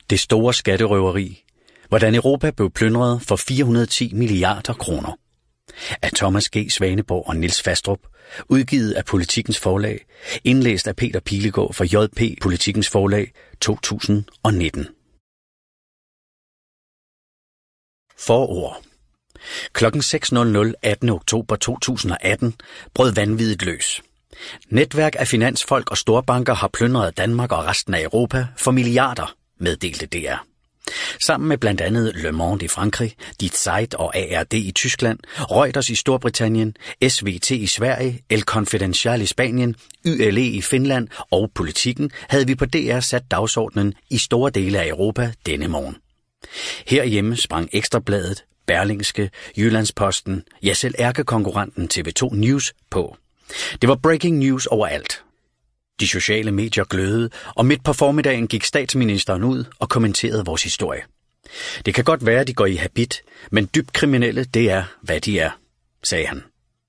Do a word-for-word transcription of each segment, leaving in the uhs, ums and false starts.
Det store skatterøveri. Hvordan Europa blev plyndret for fire hundrede og ti milliarder kroner. Af Thomas G. Svaneborg og Niels Fastrup. Udgivet af Politikens Forlag. Indlæst af Peter Pilegaard for J P Politikens Forlag to tusind og nitten. Forord. Klokken seks attende oktober to tusind og atten brød vanviddet løs. Netværk af finansfolk og storbanker har plyndret Danmark og resten af Europa for milliarder, meddelte D R. Sammen med blandt andet Le Monde i Frankrig, Die Zeit og A R D i Tyskland, Reuters i Storbritannien, S V T i Sverige, El Confidencial i Spanien, Y L E i Finland og Politikken havde vi på D R sat dagsordenen i store dele af Europa denne morgen. Herhjemme sprang Ekstrabladet, Berlingske, Jyllandsposten, ja selv ærkekonkurrenten T V to News på. Det var breaking news overalt. De sociale medier glødede, og midt på formiddagen gik statsministeren ud og kommenterede vores historie. Det kan godt være, at de går i habit, men dybt kriminelle, det er, hvad de er, sagde han.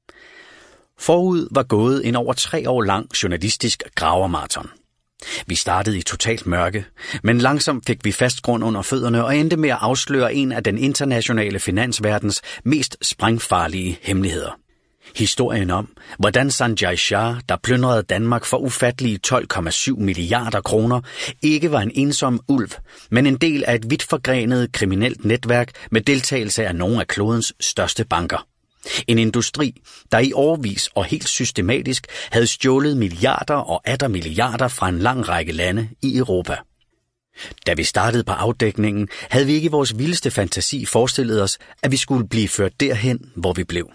Forud var gået en over tre år lang journalistisk gravermarathon. Vi startede i totalt mørke, men langsomt fik vi fast grund under fødderne og endte med at afsløre en af den internationale finansverdens mest sprængfarlige hemmeligheder. Historien om, hvordan Sanjay Shah, der plyndrede Danmark for ufattelige tolv komma syv milliarder kroner, ikke var en ensom ulv, men en del af et vidt forgrenet kriminelt netværk med deltagelse af nogle af klodens største banker. En industri, der i årevis og helt systematisk havde stjålet milliarder og atter milliarder fra en lang række lande i Europa. Da vi startede på afdækningen, havde vi ikke i vores vildeste fantasi forestillet os, at vi skulle blive ført derhen, hvor vi blev.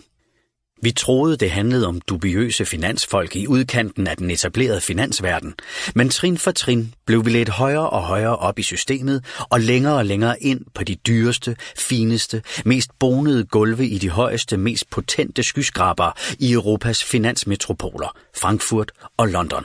Vi troede, det handlede om dubiøse finansfolk i udkanten af den etablerede finansverden, men trin for trin blev vi ledt højere og højere op i systemet og længere og længere ind på de dyreste, fineste, mest bonede gulve i de højeste, mest potente skyskrabere i Europas finansmetropoler, Frankfurt og London.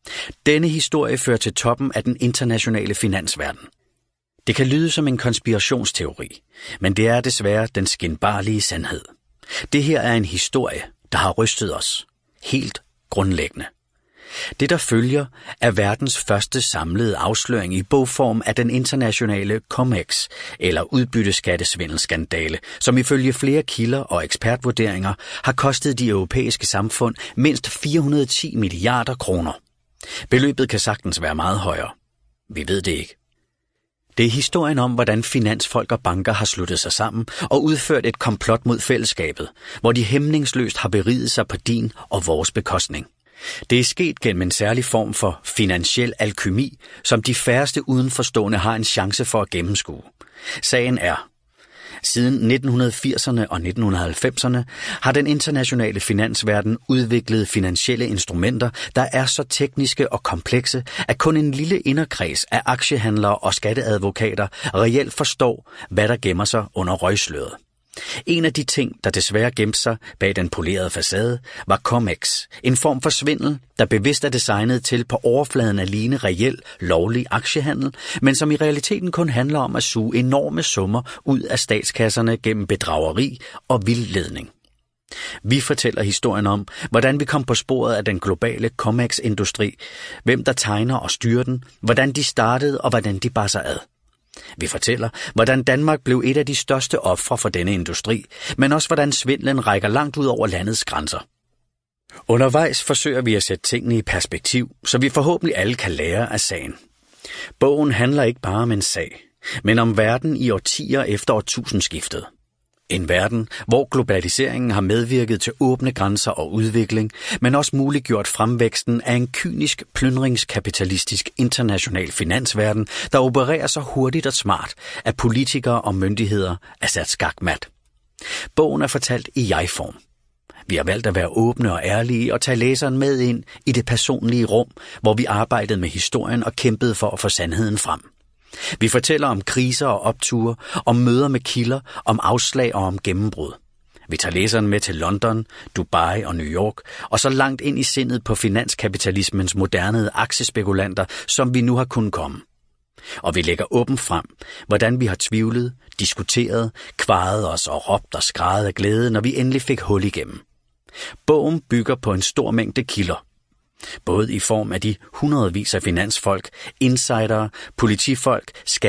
Denne historie fører til toppen af den internationale finansverden. Det kan lyde som en konspirationsteori, men det er desværre den skinbarlige sandhed. Det her er en historie, der har rystet os. Helt grundlæggende. Det, der følger, er verdens første samlede afsløring i bogform af den internationale CumEx, eller udbytteskattesvindelskandale, som ifølge flere kilder og ekspertvurderinger har kostet de europæiske samfund mindst fire hundrede og ti milliarder kroner. Beløbet kan sagtens være meget højere. Vi ved det ikke. Det er historien om, hvordan finansfolk og banker har sluttet sig sammen og udført et komplot mod fællesskabet, hvor de hæmningsløst har beriget sig på din og vores bekostning. Det er sket gennem en særlig form for finansiel alkymi, som de færreste udenforstående har en chance for at gennemskue. Sagen er, siden nitten firserne og nitten halvfemserne har den internationale finansverden udviklet finansielle instrumenter, der er så tekniske og komplekse, at kun en lille inderkreds af aktiehandlere og skatteadvokater reelt forstår, hvad der gemmer sig under røgsløret. En af de ting, der desværre gemte sig bag den polerede facade, var CumEx, en form for svindel, der bevidst er designet til på overfladen at ligne reel, lovlig aktiehandel, men som i realiteten kun handler om at suge enorme summer ud af statskasserne gennem bedrageri og vildledning. Vi fortæller historien om, hvordan vi kom på sporet af den globale CumEx-industri, hvem der tegner og styrer den, hvordan de startede og hvordan de bar sig ad. Vi fortæller, hvordan Danmark blev et af de største ofre for denne industri, men også hvordan svindlen rækker langt ud over landets grænser. Undervejs forsøger vi at sætte tingene i perspektiv, så vi forhåbentlig alle kan lære af sagen. Bogen handler ikke bare om en sag, men om verden i årtier efter årtusindskiftet. En verden, hvor globaliseringen har medvirket til åbne grænser og udvikling, men også muliggjort fremvæksten af en kynisk, plyndringskapitalistisk international finansverden, der opererer så hurtigt og smart, at politikere og myndigheder er sat skakmat. Bogen er fortalt i jeg-form. Vi har valgt at være åbne og ærlige og tage læseren med ind i det personlige rum, hvor vi arbejdede med historien og kæmpede for at få sandheden frem. Vi fortæller om kriser og opture, om møder med kilder, om afslag og om gennembrud. Vi tager læseren med til London, Dubai og New York, og så langt ind i sindet på finanskapitalismens moderne aktiespekulanter, som vi nu har kunnet komme. Og vi lægger åbent frem, hvordan vi har tvivlet, diskuteret, kvaret os og råbt og skrædet af glæde, når vi endelig fik hul igennem. Bogen bygger på en stor mængde kilder. Både i form af de hundredvis af finansfolk, insidere, politifolk,